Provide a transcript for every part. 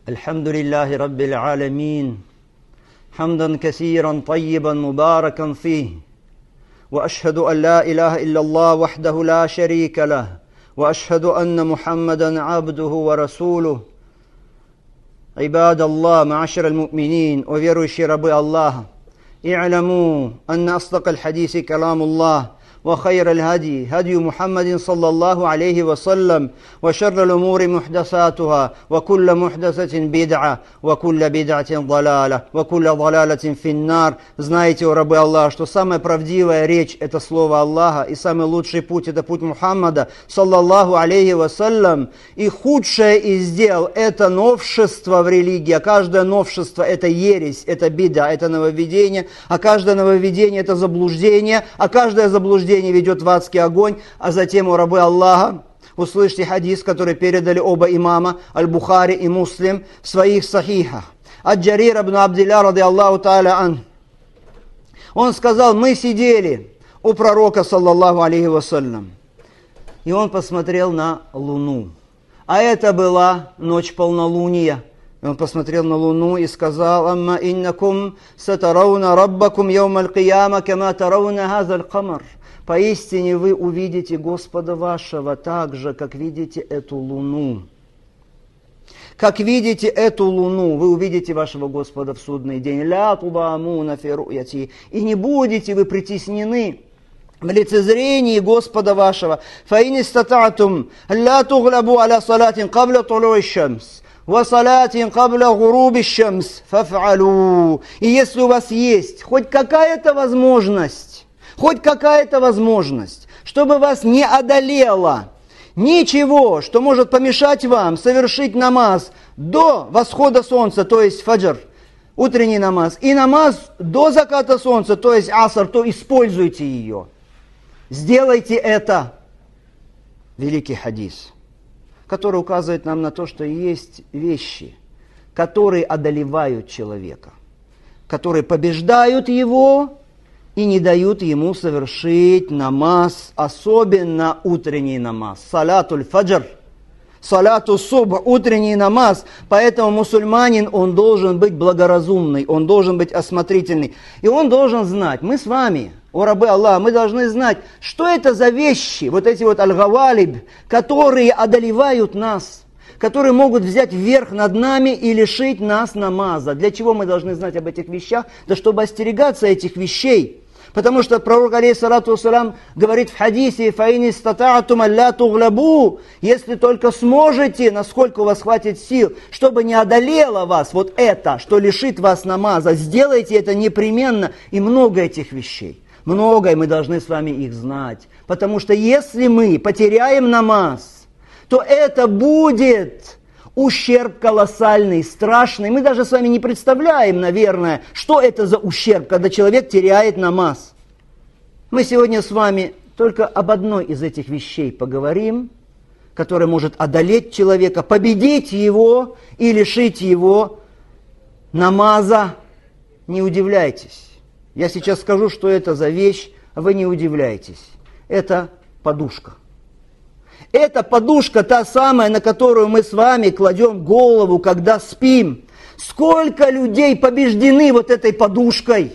الحمد لله رب العالمين حمدا كثيرا طيبا مباركا فيه وأشهد أن لا إله إلا الله وحده لا شريك له وأشهد أن محمدا عبده ورسوله عباد الله معاشر المؤمنين وверующие ربي الله اعلموا أن أصدق الحديث كلام الله وخير الهدي هدي محمد صلى الله عليه وسلم وشر الأمور محدثاتها وكل محدثة بدعة وكل بدعة ضلالة وكل ضلالة في النار. Знаете, о рабы Аллаха, что самая правдивая речь – это слово Аллаха, и самый лучший путь – это путь Мухаммада, саллаллаху алейхи вассалям, и худшее из дел – это новшество в религии, а каждое новшество – это ересь, это бида, это нововведение, а каждое нововведение – это заблуждение, а каждое заблуждение ведет в адский огонь. А затем, о рабы Аллаха, услышьте хадис, который передали оба имама, Аль-Бухари и Муслим, в своих сахихах. От Джарир ибн Абдилля, ради Аллаху та'аля ан. Он сказал: мы сидели у пророка, саллаллаху алейхи вассалям, и он посмотрел на луну. А это была ночь полнолуния. И он посмотрел на луну и сказал: «Амма иннакум сатарауна раббакум яум аль-кияма кама тарауна хаза аль-камар». Поистине вы увидите Господа вашего так же, как видите эту луну. Как видите эту луну, вы увидите вашего Господа в судный день. «Ля тудамуна фи ру'яти». И не будете вы притеснены в лицезрении Господа вашего. «Фаин истататум ля туглабу аля салатин кабля тулуи шамс». «Васалатин кабля гуруби шамс фаф'алу». И если у вас есть хоть какая-то возможность, чтобы вас не одолело ничего, что может помешать вам совершить намаз до восхода солнца, то есть фаджр, утренний намаз, и намаз до заката солнца, то есть аср, то используйте ее. Сделайте это. Великий хадис, который указывает нам на то, что есть вещи, которые одолевают человека, которые побеждают его и не дают ему совершить намаз, особенно утренний намаз. Салатуль фаджр, салату субх, утренний намаз. Поэтому мусульманин, он должен быть благоразумный, он должен быть осмотрительный. И он должен знать, мы с вами, о рабы Аллаха, мы должны знать, что это за вещи, вот эти вот аль-гавалиб, которые одолевают нас, которые могут взять верх над нами и лишить нас намаза. Для чего мы должны знать об этих вещах? Да чтобы остерегаться этих вещей. Потому что пророк, алейхиссалату вассалям, говорит в хадисе: «Фаин истата'атум алля туглабу», если только сможете, насколько у вас хватит сил, чтобы не одолело вас вот это, что лишит вас намаза, сделайте это непременно. И много этих вещей. Много, и мы должны с вами их знать. Потому что если мы потеряем намаз, то это будет ущерб колоссальный, страшный. Мы даже с вами не представляем, наверное, что это за ущерб, когда человек теряет намаз. Мы сегодня с вами только об одной из этих вещей поговорим, которая может одолеть человека, победить его и лишить его намаза. Не удивляйтесь. Я сейчас скажу, что это за вещь, а вы не удивляйтесь. Это подушка. Это подушка та самая, на которую мы с вами кладем голову, когда спим. Сколько людей побеждены вот этой подушкой.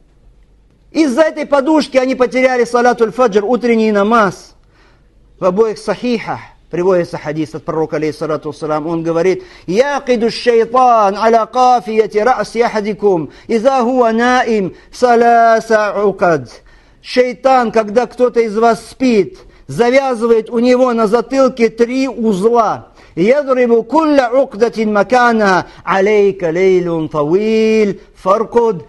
Из-за этой подушки они потеряли салатуль фаджр, утренний намаз. В обоих сахихах приводится хадис от пророка, алейхиссалату вассалям. Он говорит: «Якиду шайтан аля кафияти ра'си ахадикум, иза хуа наим саласа укад». Шайтан, когда кто-то из вас спит, завязывает у него на затылке 3 узла. «Ядрибу кулля уqдатин макана, алейка лейлун тавил, фаркуд».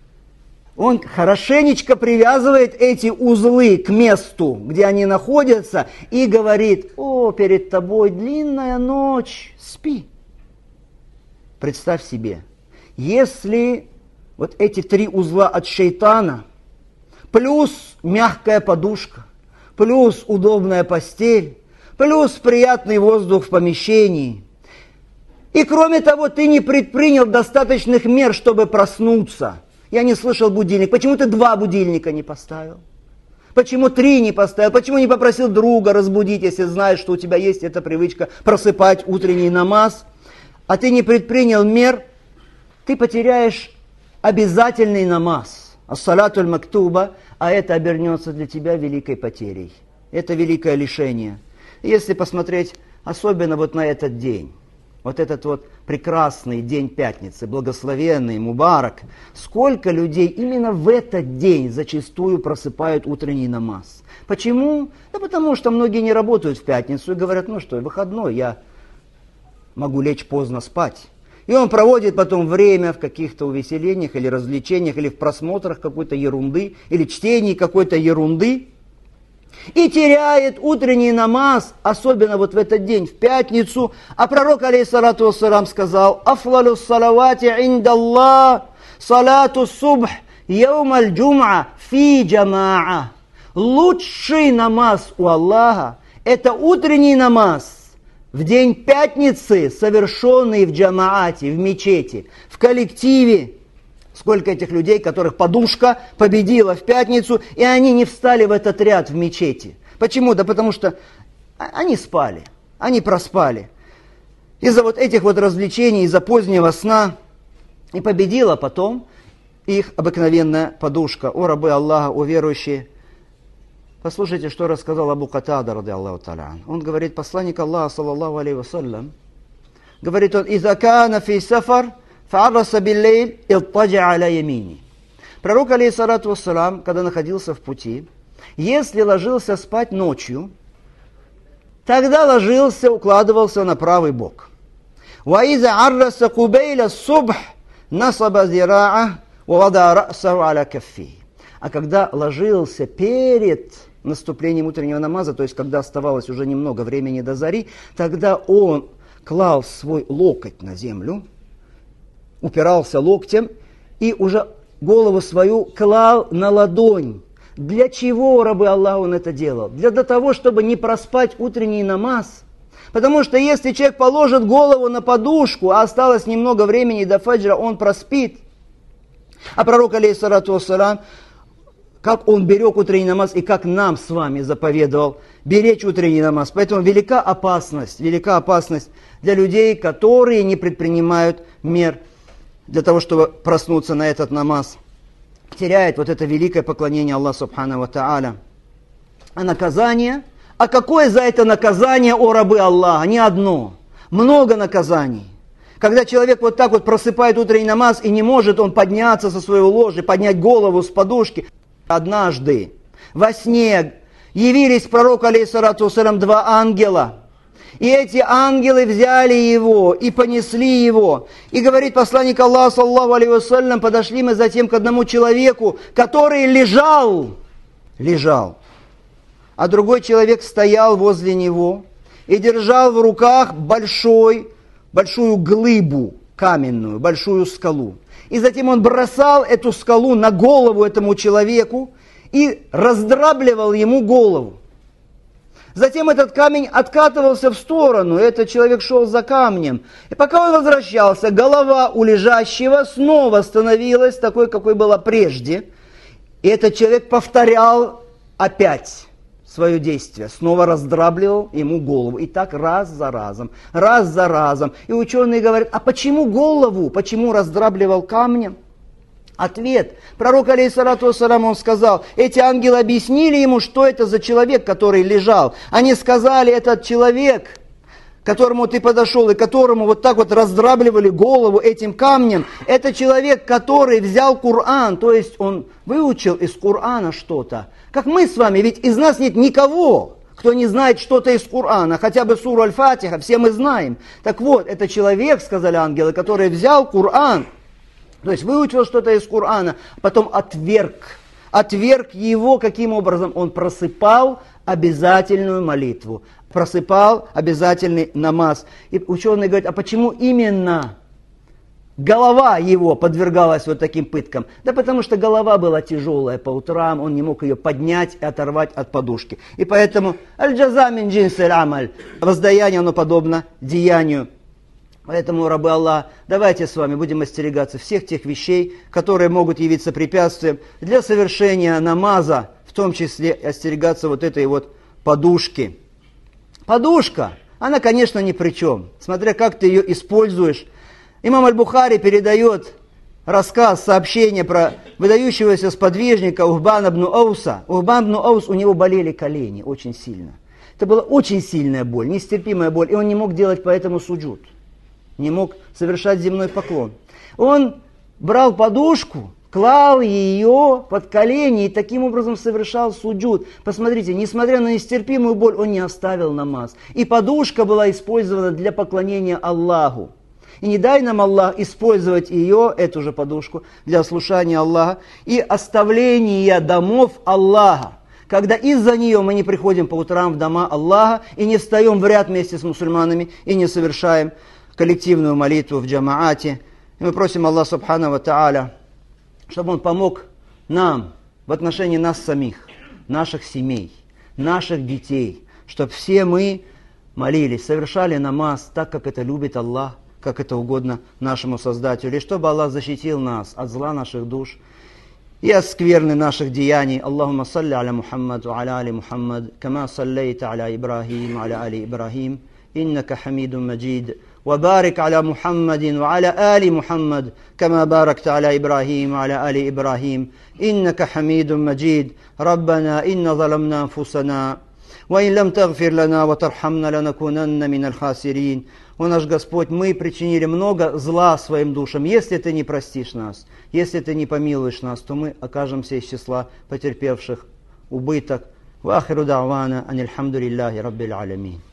Он хорошенечко привязывает эти узлы к месту, где они находятся, и говорит: «О, перед тобой длинная ночь, спи». Представь себе, если вот эти 3 узла от шайтана, плюс мягкая подушка, плюс удобная постель, плюс приятный воздух в помещении. И кроме того, ты не предпринял достаточных мер, чтобы проснуться. Я не слышал будильник. Почему ты 2 будильника не поставил? Почему 3 не поставил? Почему не попросил друга разбудить, если знаешь, что у тебя есть эта привычка просыпать утренний намаз? а ты не предпринял мер, ты потеряешь обязательный намаз, ас-салату аль-мактуба, а это обернется для тебя великой потерей. Это великое лишение. Если посмотреть особенно вот на этот день, вот этот вот прекрасный день пятницы, благословенный, мубарак, сколько людей именно в этот день зачастую просыпают утренний намаз. Почему? Да потому что многие не работают в пятницу и говорят, ну что, выходной, я могу лечь поздно спать. И он проводит потом время в каких-то увеселениях или развлечениях, или в просмотрах какой-то ерунды, или чтении какой-то ерунды. И теряет утренний намаз, особенно вот в этот день, в пятницу. А пророк, алейхиссалату вассалам, сказал, «Афлалу салавати индаллах, салату субх, яум аль-джум'a фи джамаа». Лучший намаз у Аллаха – это утренний намаз в день пятницы, совершенный в джамаате, в мечети, в коллективе. Сколько этих людей, которых подушка победила в пятницу, и они не встали в этот ряд в мечети. Почему? Да потому что они спали, они проспали. Из-за вот этих вот развлечений, из-за позднего сна. И победила потом их обыкновенная подушка. О рабы Аллаха, о верующие. Послушайте, что рассказал Абу Катада, ради Аллаху та'аля. Он говорит, посланник Аллаха, саллаллаху алейхи вассалям, говорит он, «Иза кана фи сафар, фa'арраса биллейль, илтаджа аля ямини». Пророк, алейхиссалату вассалам, когда находился в пути, если ложился спать ночью, тогда ложился, укладывался на правый бок. «Ва иза арраса кубейля субх, насаба зира'a, ва вада рa'саху аля каффи». А когда ложился перед наступлением утреннего намаза, то есть когда оставалось уже немного времени до зари, тогда он клал свой локоть на землю, упирался локтем и уже голову свою клал на ладонь. Для чего, рабы Аллаха, он это делал? Для того, чтобы не проспать утренний намаз. Потому что если человек положит голову на подушку, а осталось немного времени до фаджра, он проспит. А пророк, алейхиссалату вассалам, как он берег утренний намаз и как нам с вами заповедовал беречь утренний намаз. Поэтому велика опасность для людей, которые не предпринимают мер для того, чтобы проснуться на этот намаз. Теряет вот это великое поклонение Аллаху субхану ва тааля. А наказание? А какое за это наказание, о рабы Аллаха? Не одно. Много наказаний. Когда человек вот так вот просыпает утренний намаз и не может он подняться со своего ложа, поднять голову с подушки. Однажды во сне явились пророку, алейхиссалату вассалям, два ангела. И эти ангелы взяли его и понесли его. И говорит посланник Аллаха, саллаллаху алейхи вассалям, подошли мы затем к одному человеку, который лежал. А другой человек стоял возле него и держал в руках большую глыбу каменную, большую скалу. И затем он бросал эту скалу на голову этому человеку и раздрабливал ему голову. Затем этот камень откатывался в сторону, и этот человек шел за камнем. И пока он возвращался, голова у лежащего снова становилась такой, какой была прежде. И этот человек повторял опять свое действие, снова раздрабливал ему голову. И так раз за разом. И ученые говорят, а почему голову? Почему раздрабливал камнем? Ответ. Пророк, алейхиссалату вассалам, он сказал, эти ангелы объяснили ему, что это за человек, который лежал. Они сказали, этот человек, к которому ты подошел и которому вот так вот раздрабливали голову этим камнем, это человек, который взял Коран, то есть он выучил из Корана что-то. Как мы с вами, ведь из нас нет никого, кто не знает что-то из Корана, хотя бы суру Аль-Фатиха, все мы знаем. Так вот, это человек, сказали ангелы, который взял Коран, то есть выучил что-то из Корана, потом отверг его, каким образом? Он просыпал обязательную молитву, просыпал обязательный намаз. И ученые говорят, а почему именно голова его подвергалась вот таким пыткам? Да потому что голова была тяжелая по утрам, он не мог ее поднять и оторвать от подушки. И поэтому аль-джаза мин джинсиль амаль, воздаяние, оно подобно деянию. Поэтому, рабы Аллаха, давайте с вами будем остерегаться всех тех вещей, которые могут явиться препятствием для совершения намаза, в том числе остерегаться вот этой вот подушки. Подушка, она, конечно, ни при чем, смотря как ты ее используешь. Имам Аль-Бухари передает рассказ, сообщение про выдающегося сподвижника Ухбан ибн Ауса. Ухбан ибн Аус, у него болели колени очень сильно. Это была очень сильная боль, нестерпимая боль, и он не мог делать поэтому суджуд, не мог совершать земной поклон. Он брал подушку, клал ее под колени и таким образом совершал суджуд. Посмотрите, несмотря на нестерпимую боль, он не оставил намаз. И подушка была использована для поклонения Аллаху. И не дай нам Аллах использовать ее, эту же подушку, для слушания Аллаха и оставления домов Аллаха. Когда из-за нее мы не приходим по утрам в дома Аллаха и не встаем в ряд вместе с мусульманами и не совершаем коллективную молитву в джамаате. И мы просим Аллаха Субхану ва Тааля, чтобы Он помог нам в отношении нас самих, наших семей, наших детей, чтобы все мы молились, совершали намаз так, как это любит Аллах, как это угодно нашему Создателю, и чтобы Аллах защитил нас от зла наших душ и от скверны наших деяний. Аллахумма салли аля Мухаммад ва аля али Мухаммад, кама саллейта аля Ибрахим ва аля али Ибрахим, иннака хамидун маджид. وبارك على محمد وعلى آل محمد كما باركت على إبراهيم وعلى آل إبراهيم إنك حميد مجيد ربنا إن ظلمنا أنفسنا وإن لم تغفر لنا وترحمنا لنكونن من الخاسرين. О наш Господь, мы причинили много зла своим душам. Если Ты не простишь нас, если Ты не помилуешь нас, то мы окажемся из числа потерпевших убыток. Ва ахиру да'вана аниль хамдулиллахи раббил алямин.